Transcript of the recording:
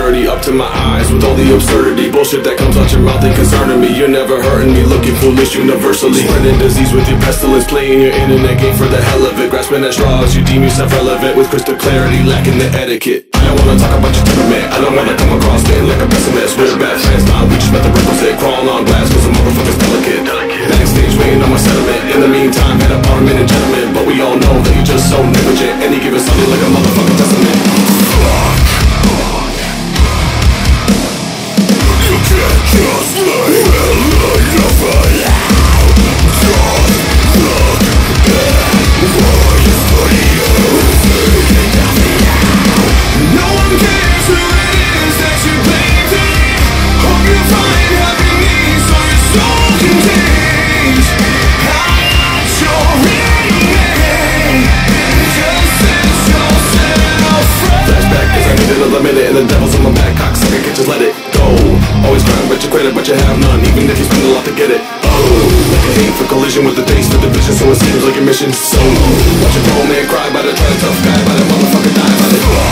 dirty up to my eyes with all the absurdity. Bullshit that comes out your mouth ain't concerning me. You're never hurting me, looking foolish universally. Spreading disease with your pestilence, playing your internet game for the hell of it. Grasping at straws, you deem yourself relevant with crystal clarity, lacking the etiquette. I don't wanna talk about your temperament, I don't wanna come across spitting like a pessimist. We're bad friends, nah, we just met the requisite. Crawling on glass cause the motherfucker's delicate. Backstage waiting on my settlement. In the meantime, head up parliament and gentlemen. But we all know that you're just so negligent. Any given Sunday like a motherfucking testament. You can't just leave it like nothing. Just look at what is for you. No one cares who it is that you blame today. Hope you find happiness on your soul contains. I'm not your enemy. Just set yourself free. Flashback cause I needed another minute and the devil's on my back. Cocksucker can't just let it go. Always crying but you credit but you have none. Even if you spend a lot to get it. Oh, like a hate for collision with the taste for division. So it seems like your mission. So watch a grown man cry by the try tough guy by the motherfucker die by the